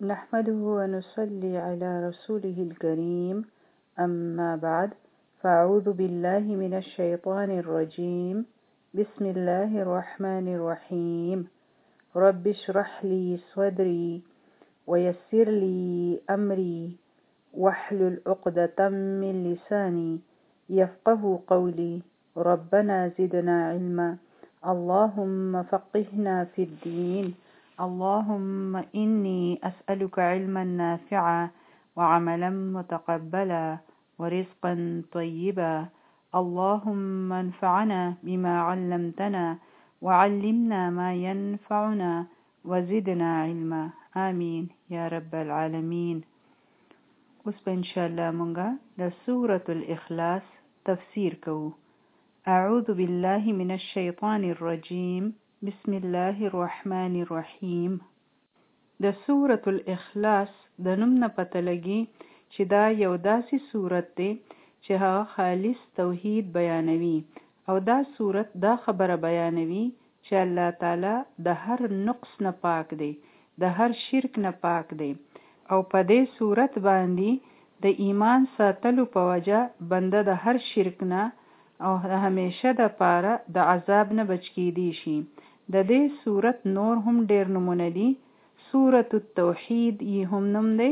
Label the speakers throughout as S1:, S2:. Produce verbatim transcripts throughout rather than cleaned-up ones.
S1: نحمده ونصلي على رسوله الكريم أما بعد فأعوذ بالله من الشيطان الرجيم بسم الله الرحمن الرحيم رب اشرح لي صدري ويسر لي أمري واحلل عقدة من لساني يفقه قولي ربنا زدنا علما اللهم فقهنا في الدين اللهم إني أسألك علما نافعا وعملا متقبلا ورزقا طيبا اللهم انفعنا بما علمتنا وعلمنا ما ينفعنا وزدنا علما آمين يا رب العالمين. اوس په ان شاء الله مونږه د سورة الاخلاص تفسیر کوو. اعوذ بالله من الشیطان الرجیم بسم الله الرحمن الرحیم. د سورة الاخلاص د نوم نه پته لګي چې دا یو داسې سورت دی چې هغه خالص توحید بیانوي او دا سورت دا خبره بیانوي چې الله تعالی د هر نقص نه پاک دی، د هر شرک نه پاک دی او په دې سورت باندې د ایمان ساتلو په وجه بنده د هر شرک نه او همیشه د پاره د عذاب نه بچ کیدی شي. د دې سورت نور هم ډیر نمونه دي. سورة التوحید یې هم نوم دی،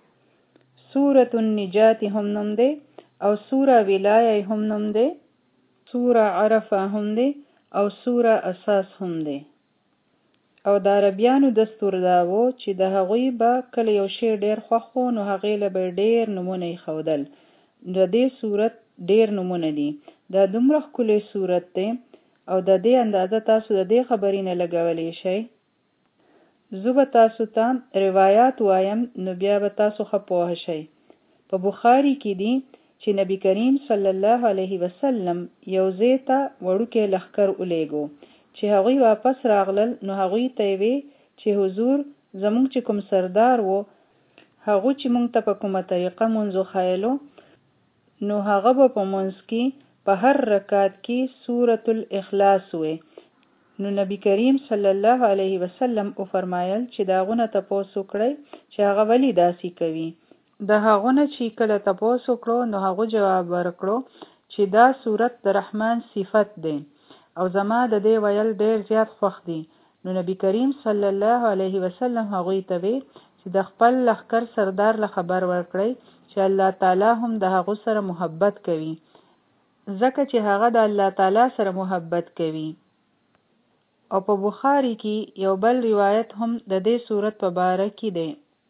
S1: سورة النجات هم نوم دی او سوره ولایه هم نوم دی، سوره عرفه هم دی او سوره اساس هم دی. او د عربیانو دستور دا و چې د هغوی به کله یو شی ډیر خوښ و نو هغې له به ډیر نومونه یې ښودل. د دې سورت ډیر نومونه دي. دا دومره ښکلی سورت دی او د دې اندازه تاسو د دې خبرې نه لګولی شئ. زه به تاسو ته روایات وایم نو بیا به تاسو ښه پوه شئ. په بخاري کې دي چې نبی کریم صلی الله علیه وسلم یو ځای ته وړوکی لښکر ولیږو چې هغوی واپس راغلل نو هغوی ته یې وی چې حضور زموږ چې کوم سردار و هغه چې موږ ته په کومه طریقه مونځ وښایلو نو هغه به په مونځ کې په هر رکعت کې سورة الاخلاص وی. نو نبی کریم صلی الله علیه وسلم او فرمایل چې دا غونه تپوس وکړئ چې هغه ولی داسې کوي. د هغه نه چې کله تپوس وکړو نو هغه جواب ورکړو چې دا سورت د رحمان صفت دی او زما د دې ویل ډیر زیات خوښ دی. نو نبی کریم صلی الله علیه وسلم هغوی ته وی چې د خپل لښکر سردار له خبر ورکړئ چې الله تعالی هم د هغه سره محبت کوي ځکه چې هغه د الله تعالی سره محبت کوي. او په بخاری کې یو بل روایت هم د دې سورت په باره کې دی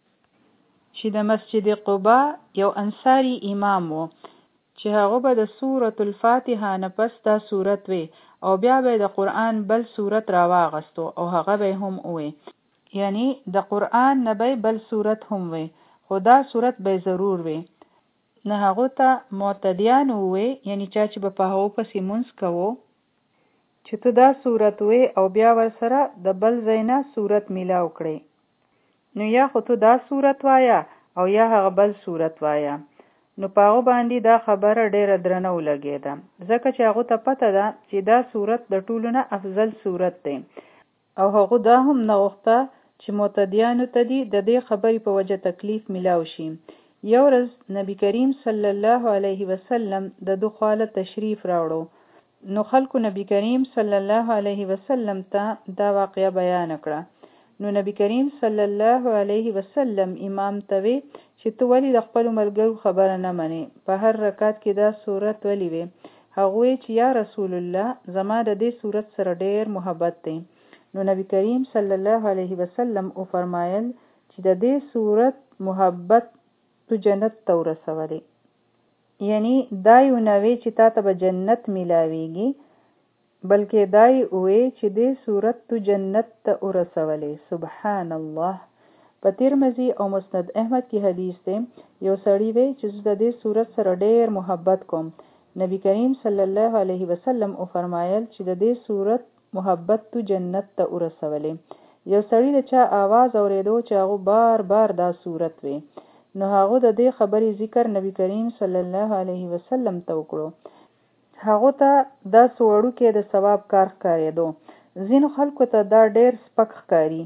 S1: چې د مسجد قبا یو انصاری امام و چې هغه به د سورة الفاتحه نه پس دا سورت وی او بیا به د قرآن بل سورت راواغستو او هغه به هم وی، یعنی د قرآن نه به بل سورت هم وی خو دا سورت به ضرور وی. نه هغه ته معتدیان وی، یعنی چا چې به په هغو پسې مونځ کوو چې ته دا سورت وی او بیا ورسره د بل ځای نه سورت میلاو کړي نو یا خو ته دا سورت وایا او یا هغه بل سورت وایا. نو په هغه باندې دا خبره ډیره درنه ولګېده ځکه چې هغه ته پته ده چې دا سورت د ټولو نه افضل سورت دی او هغه دا هم نه غوښته چې معتدیانو ته دي د دې خبرې په وجه تکلیف میلاو شي. یو ورځ نبی کریم صلی الله علیه وسلم د دو خواله تشریف راوړو نو خلکو نبی کریم صلی الله علیه وسلم ته دا واقعه بیان کړه. نو نبی کریم صلی الله علیه وسلم امام ته وی چې تو ولی د خپل ملګرو خبره نه منې، په هر رکعت کې دا سورت ولی وی. هغه چې یا رسول الله زما د دې سورت سره ډیر محبت دی. نو نبی کریم صلی الله علیه وسلم او فرمایل چې د دې سورت محبت تو جنت ته ورسولې، یعنی دا یو نوی چې تا ته به جنت ملاویږي بلکې دای وی چې دې صورت تو جنت ته ورسولې. سبحان الله. په ترمذی او مسند احمد کې حدیث دی یو سړی وی چې د دې صورت سره ډیر محبت کوم. نبی کریم صلی الله علیه وسلم او فرمایل چې د دې صورت محبت تو جنت ته ورسولې. یو سړی د چا आवाज اوریدو چې هغه بار بار دا صورت وی نو هغه د دې خبرې ذکر نبی کریم صلی الله علیه وسلم ته وکړو. هغه ته دا سوړو کې د ثواب کار ښکارېدو. ځینو خلکو ته دا ډیر سپک ښکاري چې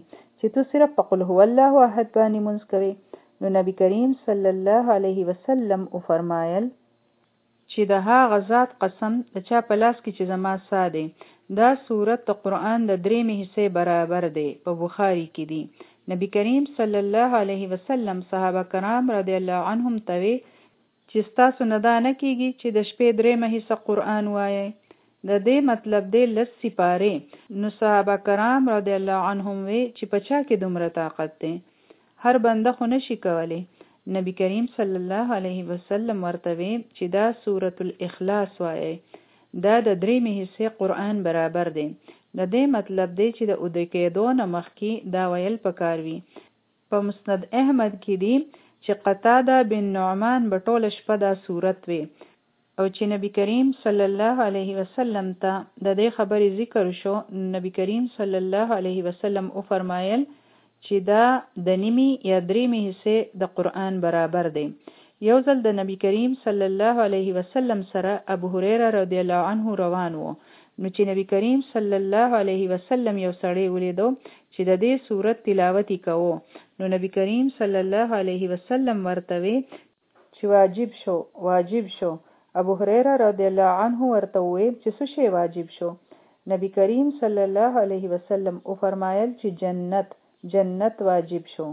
S1: چې تو صرف په قل هو الله احد باندې مونږ کوي. نو نبی کریم صلی الله علیه وسلم او فرمایل چې د هغه ذات قسم د چا په لاس کې چې زما ساه دی، دا سورت د قرآن د درېمې حصې برابر دی. په بخاری کې دی. نبی کریم صلی الله علیه وسلم صحابه کرام رضی الله عنهم ته وی چې ستاسو نه دا نه کیږي چې د شپې درېمه حصه قرآن وایي. د دې مطلب دی لس سپارې. نو صحابه کرام رضی الله عنهم وی چې په چا کې دومره طاقت دی، هر بنده خو نشي کولی. نبی کریم صلی الله علیه وسلم ورته وی چې دا سورۃ الاخلاص وایي، دا د درېمې حصې قرآن برابر دی. د دې مطلب دی چې د اودې کېدو نه مخکې دا ویل پکار وي. په مسند احمد کې دی چې قتاده بن نعمان به ټوله شپه دا سورت وی، او چې نبی کریم صلی الله علیه وسلم ته د دې خبرې ذکر شو، نبی کریم صلی الله علیه وسلم او فرمایل چې دا د نیمې یا درېمې حصې د قرآن برابر دی. یو ځل د نبی کریم صلی الله علیه وسلم سره ابو هريره رضی الله عنه روان وو. نو چې نبی کریم صلی الله علیه وسلم یو سړی ولیدو چې د دې سورت تلاوت کوو، نو نبی کریم صلی الله علیه وسلم ورته وی چې واجب شو واجب شو. ابو هريره رضی الله عنه ورته وی چې څه شی واجب شو؟ نبی کریم صلی الله علیه وسلم او فرمایل چې جنت جنت واجب شو.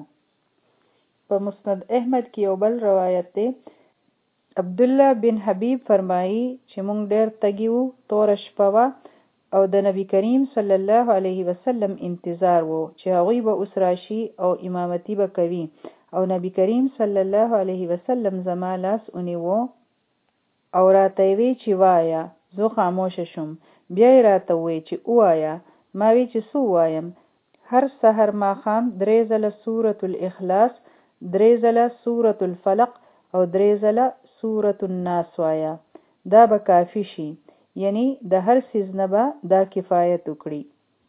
S1: په مسند احمد کې یو بل روایت دی. عبد الله بن حبیب فرمایي چې مونږ ډېر تږي وو، تور شپه وه، او د نبی کریم صلی الله علیه وسلم انتظار وو چې هغوی به اوس راشي او امامتي به کوي. او نبی کریم صلی الله علیه وسلم زما لاس ونیو او راته وی چې وایا. زه خاموشه شوم. بیا یې راته وی چې وایا. ما وی چې څه وایم؟ هر سحر ماښام درې ځله سورۃ الاخلاص، درې ځله سورۃ الفلق او درې ځله سورۃ الناس وایا. دا به کافی شي، یعنی د هر څیز نه به دا کفایت وکړي.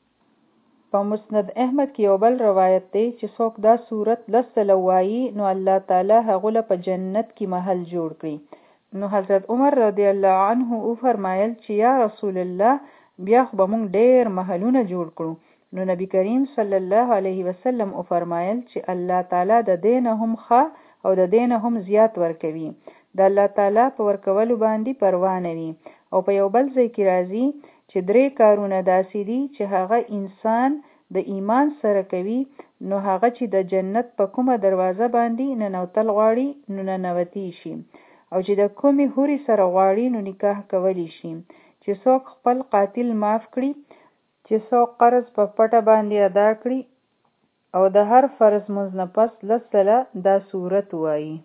S1: په مسند احمد کې یو بل روایت دی چې څوک دا سورت لس ځله وایي نو الله تعالی هغه له په جنت کې محل جوړ کړي. نو حضرت عمر رضی الله عنه او فرمایل چې یا رسول الله بیا خو به مونږ ډېر محلونه جوړ کړو. نو نبی کریم صلی الله علیه وسلم او فرمایل چې الله تعالی د دین هم ښه او د دین هم زیات ورکوي. د الله تعالی په ورکولو باندې پروا نه وي. او په یو بل ځای کې راځي چې درې کارونه داسې دي چې هغه انسان د ایمان سره کوي، نو هغه چې د جنت په کومه دروازه باندې ننوتل غواړي نو ننوتی شي، او چې د کومې حورې سره غواړي نو نکاح کولی شي، چې څوک خپل قاتل معاف کړي، چې څوک قرض په پټه باندې ادا کړي، او د هر فرض مونځ نه پس لس ځله دا سورت وایي.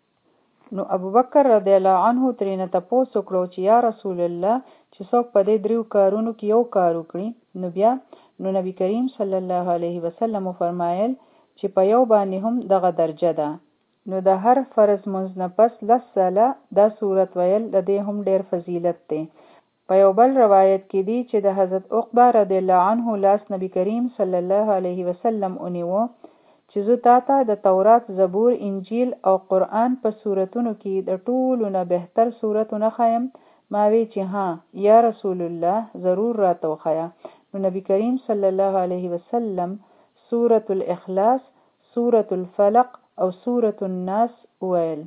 S1: نو ابوبکر رضی الله عنه ترېنه تپوس وکړو چې یا رسول الله چې څوک په دې دریو کارونو کې یو کار وکړي نو بیا؟ نو نبی کریم صلی الله علیه وسلم فرمایل چې په یو باندې هم دغه درجه ده. نو د هر فرض مونځ نه پس لس ځله دا سورت ویل د دې هم ډېر فضیلت دی. په یو بل روایت کې دی چې د حضرت عقبه رضی الله عنه لاس نبی کریم صلی الله علیه وسلم ونیو چې زه تا ته د تورات، زبور، انجیل او قرآن په سورتونو کې د ټولو نه بهتر سورتونه ښیم. ما وی چې ها یا رسول الله ضرور راته وښیه. نو نبی کریم صلی الله علیه وسلم سورۃ الاخلاص، سورۃ الفلق او سورۃ الناس ویل،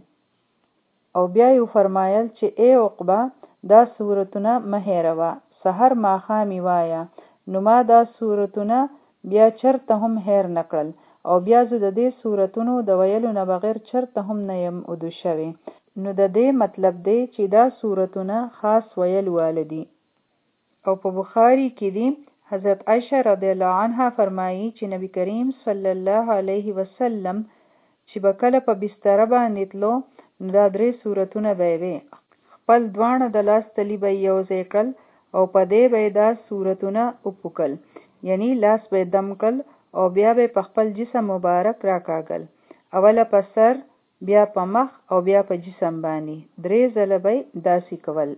S1: او بیا یې فرمایل چې ای عقبه دا سورتونه مه هېروه، سحر ماښامې وایه. نو ما دا سورتونه بیا چرته هم هېر نه کړل، او بیا زه د دې سورتونو د ویلو نه بغیر چرته هم نه یم ودو شوی. نو د دې مطلب دی چې دا سورتونه خاص ویل والدي. او په بخاری کې دی حضرت عائشه رضی الله عنها فرمایي چې نبی کریم صلی الله علیه وسلم چې به کله په بستره باندې تلو نو دا درې سورتونه به وي، خپل دواړه د لاس تلي به یې یوځای کړل او په دې به یې دا سورتونه وپوکل، یعنی لاس به یې دم کړل او بیا به په خپل جسم مبارک راکاږل، اوله په سر، بیا په مخ او بیا په جسم باندې درې ځله به یې داسې کول.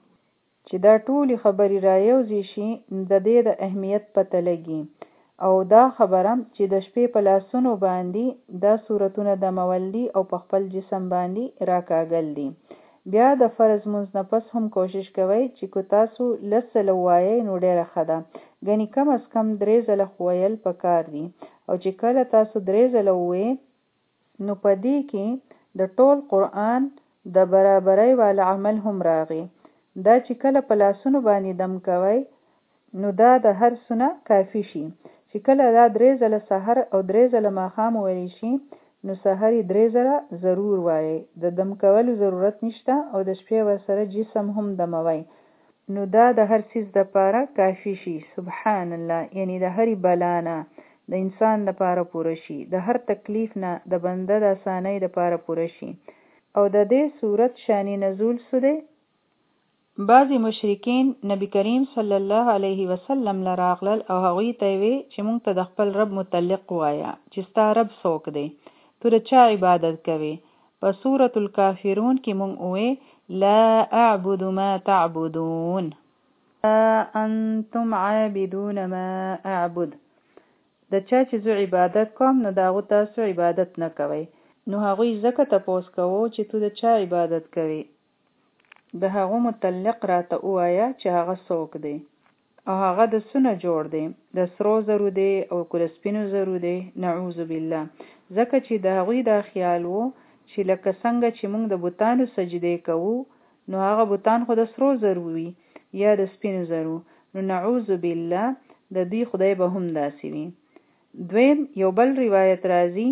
S1: چې دا ټولې خبرې رایوځي شي د دې د اهمیت پته لګي. او دا خبره چې د شپې په لاسونو باندې دا سورتونه دمول دي او په خپل جسم باندې راکاږل دي. بیا د فرض مونځ نه پس هم کوشش کوئ چې کو تاسو لس ځله ووایئ نو ډېره ښه ده. ګنې کم از کم درې ځله خو ویل پکار دي. او چې کله تاسو درې ځله ووایئ نو په دې کې د ټول قرآن د برابرۍ والا عمل هم راغی. دا چې کله په لاسونو باندې دم کوئ نو دا د هر سونه کافي شي. چې کله دا درې ځله سحر او درې ځله ماښام وویل شي نو سحر یې درې ځله ضرور وایي. د دم کولو ضرورت نشته او د شپې ورسره جسم هم دموي نو دا د هر څیز دپاره کافي شي. سبحان الله، یعنی د هرې بلا نه د انسان دپاره پوره شي، د هر تکلیف نه د بنده د اسانۍ دپاره پوره شي. او د دې صورت شان نزول څه دی؟ بعضی مشرکین نبی کریم صلی الله علیه وسلم لراغلل او هغوی ته وی چې مونږ ته د خپل رب متعلق وایا چې ستا رب څوک دی؟ تو د چا عبادت کوي؟ په سورة الکافرون کې مونږ وی لا اعبد ما تعبدون لا انتم عابدون ما اعبد. د چا چې زه عبادت کوم نو داغو تاسو عبادت نه کوي. نو هغوی ځکه تپوس کوو چې تو د چا عبادت کوي؟ د هغو متعلق راته ووایه چې هغه څوک دی او هغه د څه نه جوړ دی؟ د سرو زرو دی او که د سپینو زرو دی؟ نعوذ بالله. ځکه چې د هغوی دا خیال وو چې لکه څنګه چې موږ د بوتانو سجدې کوو نو هغه بوتان خو د سرو زرو وي یا د سپینو زرو. نو نعوذ بالله د دوی خدای به هم داسې وي. دویم یو بل روایت راځي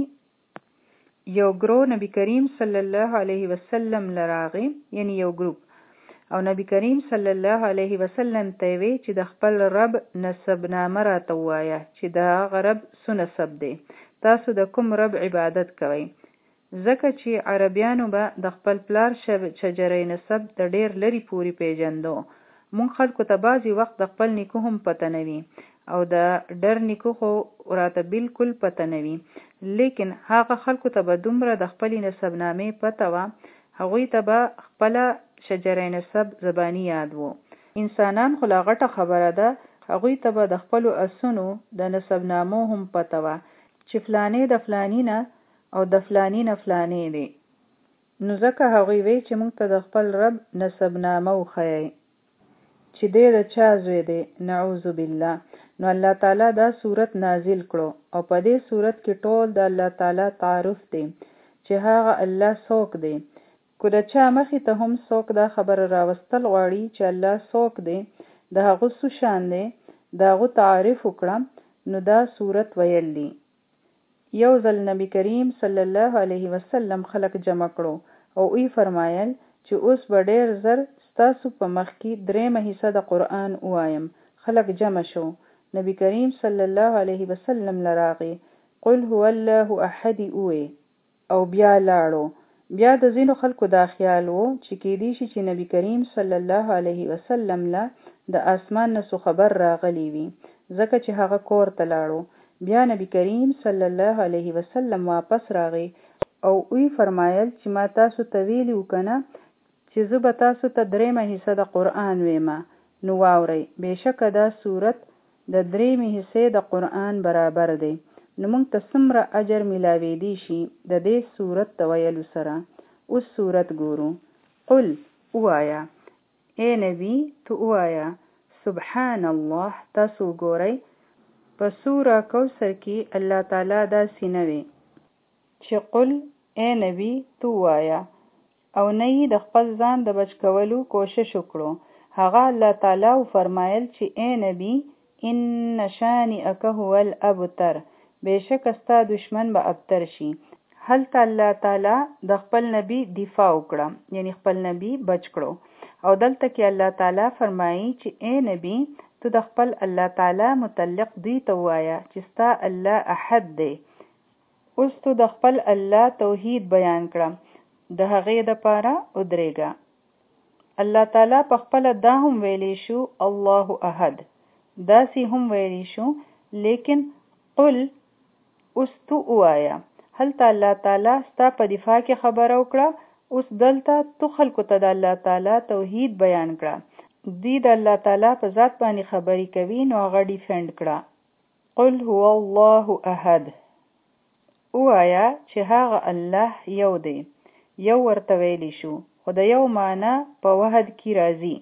S1: یو ګرو نبی کریم صلی الله علیه وسلم لراغی، یعنی یو ګروپ، او نبی کریم صلی الله علیه وسلم ته وی چې د خپل رب نسب نامه راته ووایه چې د هغه رب څه نسب دی، تاسو د کوم رب عبادت کوئ؟ ځکه چې عربیانو به د خپل پلار شجره نسب د ډیر لري پوری پیژندو. مونږ خلکو ته بعضی وخت د خپل نیکو هم پته نه وي او د ډر نیکو خو راته بالکل پته نه وي، لیکن هغه خلکو ته به دومره د خپل نسب نامې پته وه، هغوی ته به خپل شجره نسب زبانی یاد وو. انسانان خو لا غټه خبره ده، هغوی ته به د خپلو اسونو د نسب نامو هم پته وه چې فلانې د فلانی نه او د فلانی نه فلانی دی. نو ځکه هغوی وی چې موږ ته د خپل رب نسب نامه وښیئ چې دی د چا زوی دی. نعوذ بالله. نو الله تعالی دا صورت نازل کړو او په دې صورت کې ټول د الله تعالی تعارف دی چې هغه الله څوک دی. کو د چا مخې ته هم څوک دا خبره راوستل غواړي چې الله څوک دی، د هغه څه شان دی، د هغه تعریف وکړه، نو دا صورت ویل دی. یو ځل نبی کریم صلی الله علیه وسلم خلق جمع کړو او وی فرمایل چې اوس به ډیر زر ستاسو په مخ کې درېمه حصہ د قرآن وایم. خلق جمع شو، نبی کریم صلی الله علیه وسلم لراغی قل هو الله احد اوه او بیا لاړو. بیا د ځینو خلکو دا خیال وو چې کېدی شي چې نبی کریم صلی الله علیه وسلم له د اسمان نه څه خبر راغلی وي، ځکه چې هغه کور ته لاړو. بیا نبی کریم صلی الله علیه وسلم واپس راغی او وی فرمایل چې ما تاسو ته ویلي وکنه چې زه به تاسو ته درېمه حصہ د قرآن ویمه، نو واورئ بېشکه دا صورت د درېمې حصې د قرآن برابر دی. نو موږ ته څومره اجر ملاویدی شي د دې صورت د ویلو سره. اوس صورت ګورو. قل اوایا، اے نبی تو اوایا سبحان الله. تاسو ګورئ په سوره کوثر کې الله تعالی دا سینوي چې قل اے نبی تو اوایا، او نه یې د خپل ځان د بچ کولو کوشش وکړو. هغه الله تعالی فرمایل چې اے نبی ان شانئک هو الابتر، بېشکه ستا دشمن به ابتر شي. هلته الله تعالی د خپل نبی دفاع وکړه، یعنی خپل نبی بچ کړو. او دلته کې الله تعالی فرمایي چې اے نبی تو د خپل الله تعالی متعلق دوی ته وایا چې ستا الله احد دی. اوس تو د خپل الله توحید بیان کړه، د هغې دپاره ودرېږه. الله تعالی په خپله دا هم ویلی شو الله احد، داسې هم ویلی شو، لیکن قل اوس تو اوایا. هلته الله تعالی ستا په دفاع کې خبره وکړه، اوس دلته تو خلکو ته د الله تعالی توحید بیان کړه. دوی د الله تعالی په ذات باندې خبرې کوي، نو هغه ډیفینډ کړه. قل هو الله احد، اوایا چې هغه الله یو دی. یو ورته ویلی شو، خو د یو معنی په وحد کې راځي.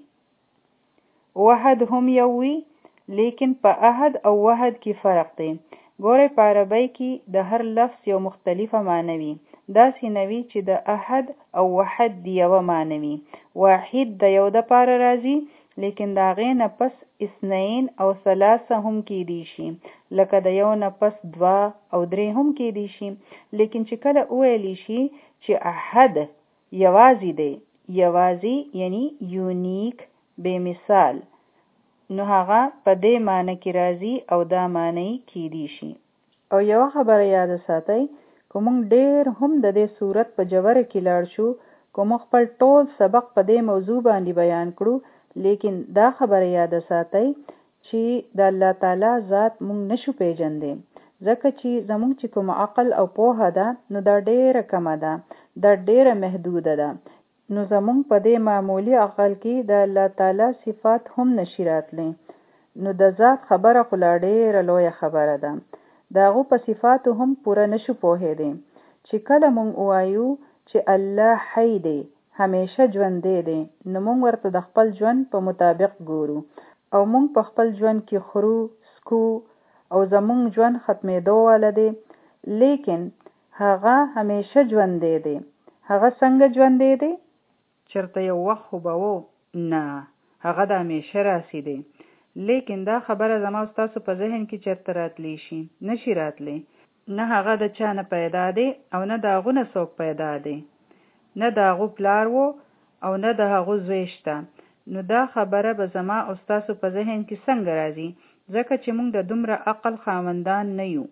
S1: وحد هم یو وي لیکن په احد او وحد کې فرق دی. ګورئ په عربی کې د هر لفظ یو مختلفه معنی وي. داسې نه وي چې د احد او وحد د یوه معنی وي. واحد د یو دپاره راځي لیکن د هغې نه پس اثنین او ثلاثه هم کیدی شي، لکه د یو نه پس دوه او درې هم کیدی شي. لیکن چې کله وویلی شي چې احد یوازې دی، یوازې یعنی یونیک بې مثال، نو هغه په دې معنی کې راځي او دا معنی کیدی شي. او یو خبره یاد ساتئ، که موږ ډیر هم د دې صورت په جوړه کې لاړ شو، که موږ خپل ټول سبق په دې موضوع باندې بیان کړو، لیکن دا خبره یاد ساتئ چې د الله تعالی ذات موږ نشو پیژندې، ځکه چې زموږ چې کوم عقل او پوهه ده نو دا ډیره کمه ده، دا ډیره محدوده ده. نو زموږ په دې معمولی عقل کې د الله تعالی صفات هم نشي راتلی. نو د ذات خبره خو لا ډیره لویه خبره ده. د هغو په صفاتو هم پوره نشو پوهېدی. چې کله مونږ وایو چې الله حی دی، همیشه ژوندی دی، نو مونږ ورته د خپل ژوند په مطابق ګورو او مونږ په خپل ژوند کې خورو، سکو او زمونږ ژوند ختمېدو والا دی، لیکن هغه همیشه ژوندی دی. هغه څنګه ژوندی دی؟ چرته یو وخت خو به و؟ نه، هغه د همیشه راسي دی. لیکن دا خبره زما ستاسو په ذهن کې چرته راتلی شي؟ نشي راتلی. نه هغه د چا نه پیدا دی او نه د هغو نه څوک پیدا دی، نه د هغو پلار و او نه د هغو زوی شته. نو دا خبره به زما او ستاسو په ذهن کې څنګه راځي؟ ځکه چې موږ د دومره عقل خاوندان نه یو.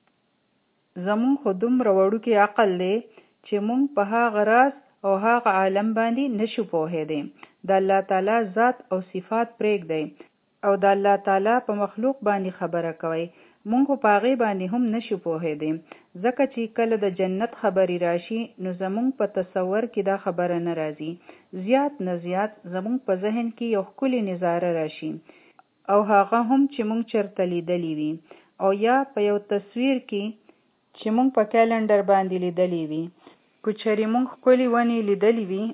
S1: زمون خو دومره وړوکی عقل دی چې موږ په هغه راز او هغه عالم باندې نشو پوهېدی. د الله تعالی ذات او صفات پرېږدئ او د الله تعالی په مخلوق باندې خبره کوي. مونږ خو په هغې باندې هم نشو پوهېدی، ځکه چې کله د جنت خبرې راشي نو زمونږ په تصور کې دا خبره نه راځي. زیات نه زیات زمونږ په ذهن کې یو ښکلې نظاره راشي، او هغه هم چې مونږ چرته لیدلی وي، او یا په یو تصویر کې چې مونږ په کیلنډر باندې لیدلی وي. که چېرې مونږ ښکلې ونې لیدلی وي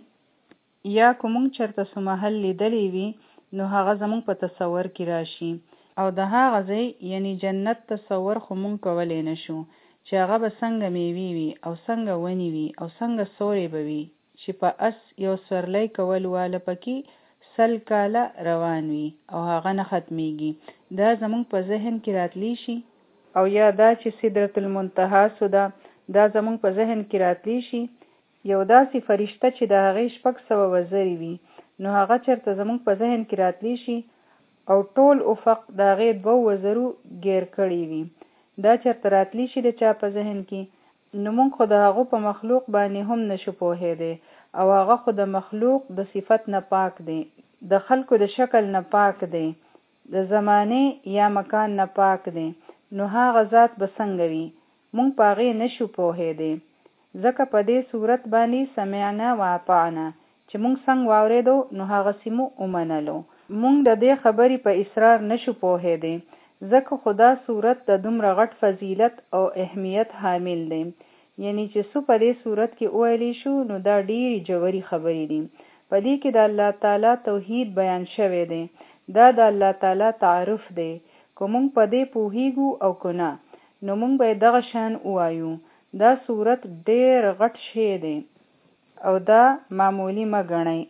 S1: یا که مونږ چرته څه محل لیدلی وي، نو هغه زمونږ په تصور کې راشي. او د هغه ځای یعنی جنت تصور خو مونږ کولی نشو چې هغه به څنګه میوې وي او څنګه ونې وي او څنګه سورې به وي چې په اس یو سورلی کول واله پکې سل کاله روان وي او هغه نه ختمیږي. دا زمونږ په ذهن کې راتلی شي. او یا دا چې سدرة المنتهی سوده، دا زمونږ په ذهن کې راتلی شي. یو داسې فرشته چې د هغې شپږ سوه وزرې وي، نو هغه چرته زمونږ په ذهن کې راتلی شي او ټول افق د هغې دوه وزرو ګیر کړی وي. دا چرته راتلی شي د چا په ذهن کې؟ نو مونږ خو د هغو په مخلوق باندې هم نشو پوهېدی، او هغه خو د مخلوق د صفت نه پاک دی، د خلکو د شکل نه پاک دی، د زمانې یا مکان نه پاک دی. نو هغه ذات به څنګه وي؟ مونږ په هغې نشو پوهېدی. ځکه په دې صورت باندې سمعنا و اطعنا، چې مونږ څنګه واورېدو نو هغسې مو ومنلو. مونږ د دې خبرې په اصرار نشو پوهېدی، ځکه خدا صورت د دومره غټ فضیلت او اهمیت حامل دی. یعنی چې څه په دې صورت کې وویلی شو نو دا ډېرې ژورې خبرې دي. په دې کې د الله تعالی توحید بیان شوی دی. دا د الله تعالی تعارف دی. که مونږ په دې پوهیږو او که نه، نو مونږ به دغه شان ووایو. دا صورت ډېر غټ شی دی او دا معمولی مه ګڼئ.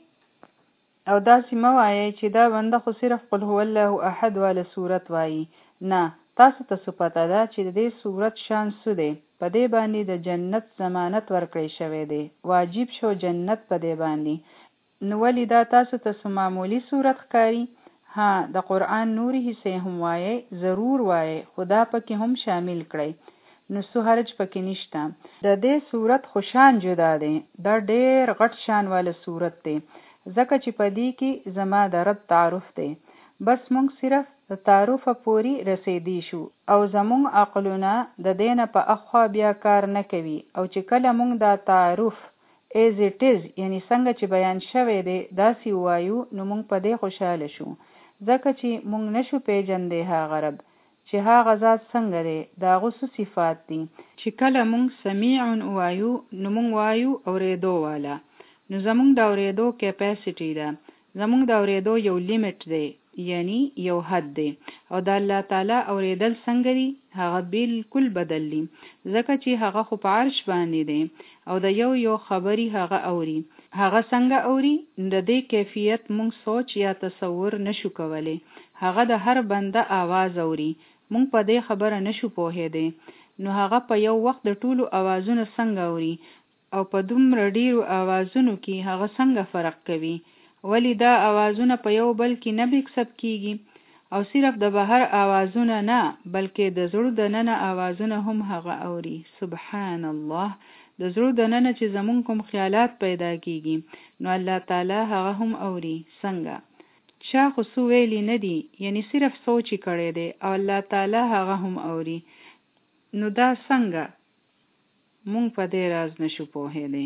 S1: او داسې مه وایئ چې دا بنده خو صرف قل هو الله احد والا صورت وایي. نه، تاسو ته څه پته ده چې د دې صورت شان څه دی؟ په دې باندې د جنت ضمانت ورکړی شوی دی. واجب شو جنت په دې باندې. نو ولې دا تاسو ته څه معمولی صورت ښکاري؟ ها، د قرآن نورې حصې هم وایئ، ضرور وایئ، خو دا پکې هم شامل کړئ، نو څه حرج پکې نشته. د دې صورت خو شان جدا دی. دا ډېر غټ شان والا صورت دی، ځکه چې په دې کې زما د رب تعارف دی. بس مونږ صرف د تعارفه پورې رسیدی شو او زمونږ عقلونه د دې نه په اخوا بیا کار نه کوي. او چې کله مونږ دا تعارف as it is یعنی څنګه چې بیان شوی دی داسې وایو، نو مونږ په دې خوشحاله شو، ځکه چې مونږ نشو پیژندی هغه رب چې هغه ذات څنګه دی، د هغو څه صفات دي. چې کله مونږ سمیع وایو نو مونږ وایو اورېدو والا. نو زمونږ د اورېدو کیپاسټي ده، زمونږ د اورېدو یو لیمټ دی، یعنی یو حد دی. او د الله تعالی اورېدل څنګه دي؟ هغه بالکل بدل دي، ځکه چې هغه خو په عرش باندې دی او د یو یو خبري هغه اوري. هغه څنګه اوري؟ د دې کیفیت مونږ سوچ یا تصور نشو کولی. هغه د هر بنده आवाज اوري، مونږ په دې خبره نشو پوهېدی. نو هغه په یو وخت د ټولو आवाजونو څنګه اوري او په دومره ډیرو आवाजونو کې هغه څنګه فرق کوي؟ ولی دا आवाजونه په یو بل کې نه بیکسب کیږي؟ او صرف د بهر आवाजونه نه بلکې د زړه د ننه आवाजونه هم هغه اوري. سبحان الله، د زړه د ننه چې زمون کوم خیالات پیدا کیږي نو الله تعالی هغه هم اوري. څنګه؟ چا خو سو ویلی نه دی، یعنی صرف سوچ کړی دی او الله تعالی هغه هم اوري. نو دا څنګه؟ مونږ په دې راز نشو پوهېدی.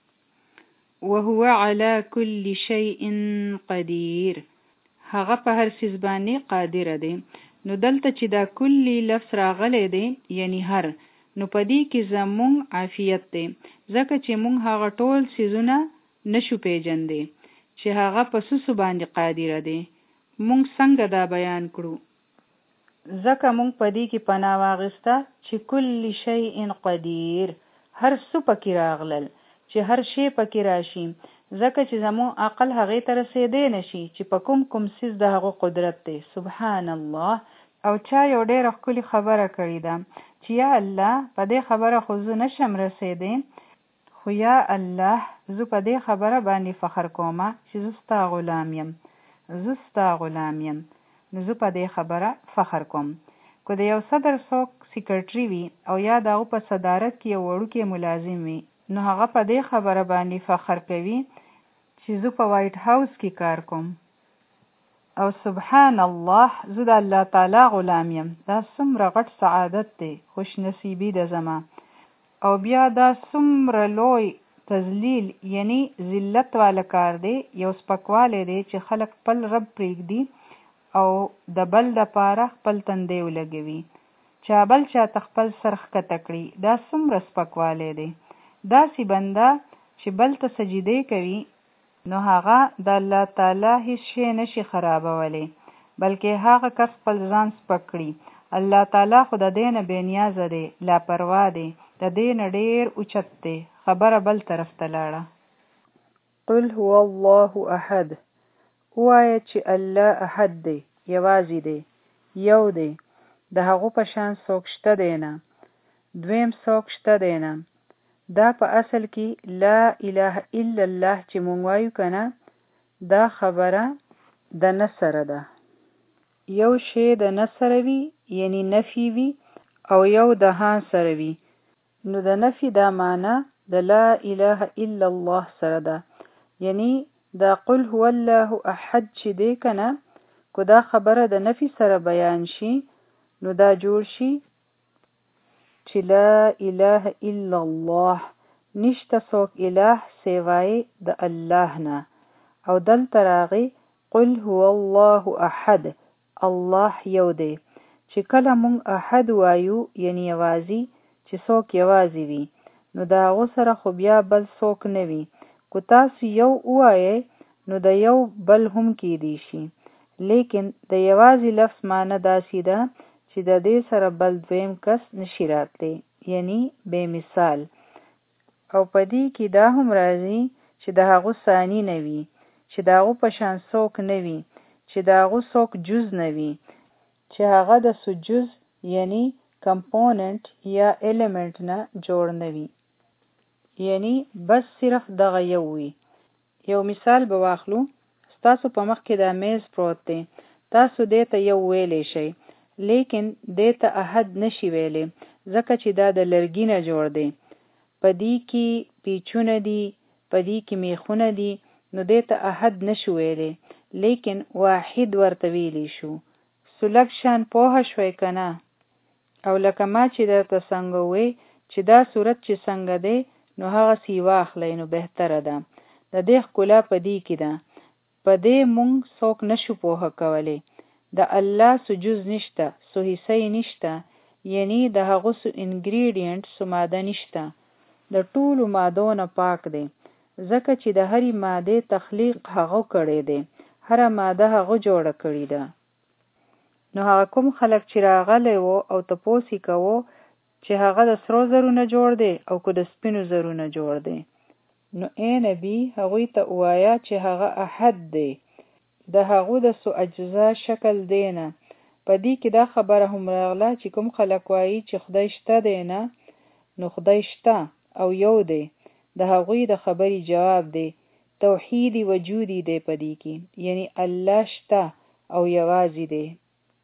S1: وهو على كل شيء قدير، هغه په هر څه باندې قادر دی. نو دلته چې دا کلی لفظ راغلی دی یعنی هر، نو په دې کې زمون عافیت دی، ځکه چې مونږ هغه ټول څیزونه نشو پیژندی چې هغه په څه باندې قادر دی. مونږ څنګه دا بیان کړو؟ ځکه مونږ په دې کې پناه واغسته چې کل شیء قدیر، هر څه پکې راغلل چې هر شی پکې راشي، ځکه چې زمون عقل هغه ته رسیدې نشي چې په کوم کوم څیز د هغه قدرت دی. سبحان الله. او چا یو ډېره ښکلې خبره کړې ده چې یا الله په دې خبره خو زه نشم رسیدې، خو یا الله زه په دې خبره باندې فخر کومه چې زه ستا غلام یم، زه ستا غلام یم، نو زه په دې خبره فخر کوم. که د یو صدر څوک سیکرټري وي او یا د هغه په صدارت کې یو وړوکی ملازم وي، نو هغه په دې خبره باندې فخر کوي چې زه په وایټ هاوس کې کار کوم. او سبحان الله، زه د الله تعالی غلام یم. دا څومره غټ سعادت دی، خوش نصیبی ده زما. او بیا دا څومره لوی تذلیل یعنی ذلت والا کار دی، یو سپکوالی دی چې خلک خپل رب پرېږدي او د بل د پاره خپل تندی ولګوي، چا بل چاته خپل سر ښکته کړي. دا څومره سپکوالی دی. داسې بنده چې بل ته سجدې کوي نو هغه د الله تعالی هیڅ شی نشي خرابولی، بلکې هغه کس خپل ځان سپک کړي. الله تعالی خو د دې نه بې نیازه دی، لاپروا دی، د دې نه ډېر اوچت دی. خبره بل طرف ته لاړه. قل هو الله احد، ووایه چې الله احد دی، یوازې دی، یو دی، د هغو په شان څوک شته دی نه، دویم څوک شته دی نه. دا په اصل کې لا اله الا الله چې مونږ وایو کنه، دا خبره د نه سره ده. یو شی د نه سره وي یعنی نفي وي او یو د ها سره وي، نو د نفي دا معنی د لا اله الا الله سره ده. یعنی دا قل هو الله احد چې دی کنه، کو دا خبره د نفي سره بیان شي نو دا جوړ شي چې لا اله الا الله، نشته څوک اله سیوای د الله نه. او دلته راغی قل هو الله احد، الله یو دی. چې کله مونږ احد وایو یعنی یوازې، چې څوک یوازې وي، نو د هغو سره خو بیا بل څوک نه وي. کو تاسو یو ووایئ نو د یو بل هم کیدی شي، لیکن د یوازې لفظ معنی داسې ده چې د دې سره بل دویم کس نشي راتلی، یعنی بے مثال. او په دې کې دا هم راځي چې د هغو ثانی نه وي، چې د هغو په شان څوک نه وي، چې د هغو څوک جز نه وي، چې هغه د څو جز یعنی کمپوننت یا ایلیمنٹ نه جوړ نه وي، یعنی بس صرف دغه یو وي. یو مثال به واخلو. ستاسو په مخ کې دا میز پروت دی، تاسو دې ته یو ویلی شئ، لیکن دې ته احد نشي ویلی، ځکه چې دا د لرګي نه جوړ دی، په دې کې پیچونه دي، په دې کې میخونه دي، نو دې ته احد نشو ویلی، لیکن واحد ورته ویلی شو. سلک شان پوه شوي کنه. او لکه ما چې درته څنګه وی چې دا صورت چې څنګه دی نو هغه سی واخلی نو بهتره ده. د دې ښکلا په دې کې ده، په دې مونږ څوک نشو پوهه کولی. د الله سو جز نشته، سو حصه نشته، یعنی د هغو سو انګریډینټ سو ماده نشته، د ټولو مادو نه پاک دی، ځکه چې د هرې مادې تخلیق هغه کړی دی، هره ماده هغه جوړه کړې ده. نو هغه کوم خلک چې راغلی وو او تپوس یې کوو چې هغه د سرو زرو نه جوړ دی او که د سپینو زرو نه جوړ دی، نو ای نبی هغوی ته ووایه چې هغه احد دی، د هغو د څو اجزا شکل دی نه. په دې کې دا خبره هم راغله چې کوم خلک وایي چې خدای شته دی نه، نو خدای شته او یو دی، د هغوی د خبرې جواب دی توحید وجودی دی په دې کې، یعنی الله شته او یوازې دی.